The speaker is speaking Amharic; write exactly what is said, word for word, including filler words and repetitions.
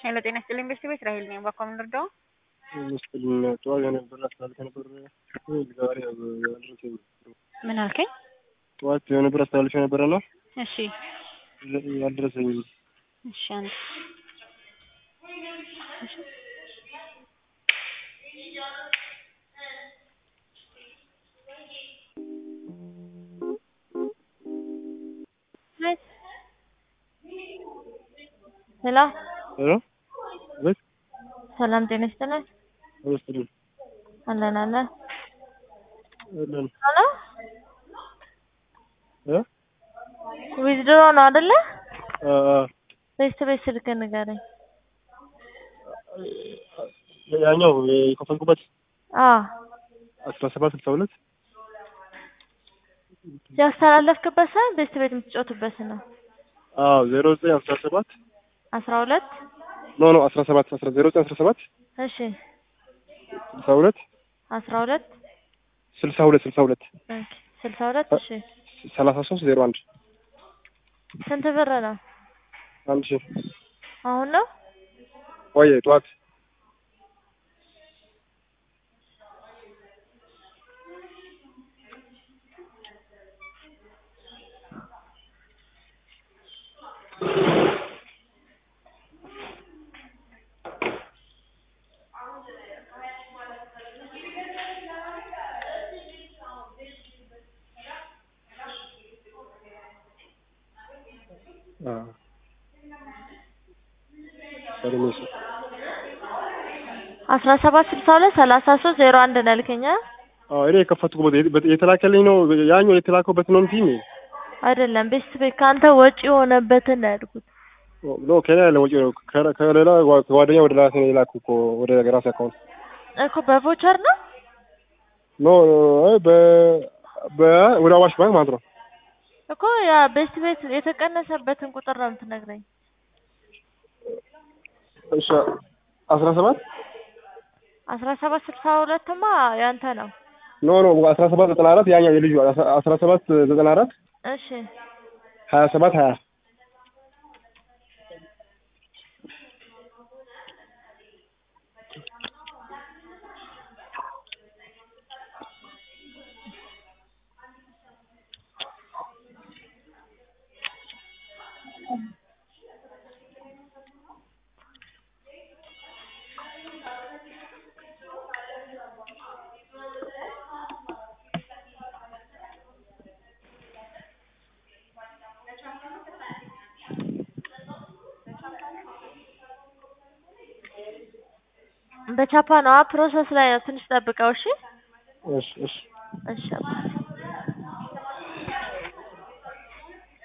ሄሎ ጤና ይስጥልኝ ቤተሰቦች ራሄል ነኝ። ባኮ ምን ልርዳው? ምስጥልኝ ጠዋት የነበረ አስተላልፈ ነበር ዛሬ አልደረሰኝም። ምን አልከኝ? ጠዋት የነበረ አስተላልፈ ነበረና እሺ አልደረሰኝም። እሺ አንተ እሺ ሄሎ ሄሎ ቤት ሰላም ጤና ይስጥልኝ። ወስጥልኝ አለን አለ አለን ሄሎ እ ዊዝድሮ ነው አይደለ? አ አ ቤስት ቤት ስልክ ንገረኝ። ያኛው የከፈልኩበት አ አስራ ሰባት ስልሳ ሁለት ያስተላለፍክበት ሳይሆን ቤስት ቤት የምትጫወትበት ነው። አዎ ዜሮ ዘጠኝ አስራ ሰባት አስራ ሁለት ኖ ኖ አስራ ሰባት ዜሮ ዘጠኝ አስራ ሰባት እሺ ስልሳ ሁለት አስራ ሁለት ስልሳ ሁለት ስልሳ ሁለት ኦኬ ስልሳ ሁለት እሺ ሰላሳ ሶስት ዜሮ አንድ ስንት ብር ነው? አንድ ሺህ አሁን ነው ወይ ጠዋት አ ሰላም አስራ ሰባት ስልሳ ሁለት ሰላሳ ሶስት ዜሮ አንድ ነው ያልከኝ? አዎ እኔ የከፈትኩበት የተላከልኝ ነው ያኛው የተላከበት ነው እንጂ አይደለም ቤስት ቤት ካንተ ወጪ የሆነበትን ነው ያልኩት። ኖ ከኔ አይደለም ወጪ ነው ከሌላ ጓደኛ ወደ ራሴ ነው የላኩ እኮ ወደ ራሴ አካውንት እኮ በቮቸር ነው? ኖ በ በ ወደ አዋሽ ባንክ ማለት ነው እኮ ያ ቤስት ቤት የተቀነሰበትን ቁጥር ነው የምትነግረኝ። እሺ አስራ ሰባት አስራ ሰባት ስልሳ ሁለትማ ያንተ ነው። ኖ ኖ አስራ ሰባት ዘጠና አራት ያኛው የልጁ አስራ ሰባት ዘጠና አራት እሺ ሀያ ሰባት ሀያ በቻፓ ነው ፕሮሰስ ላይ ነው። ትንሽ ጠብቀው እሺ። እሺ እሺ እሺ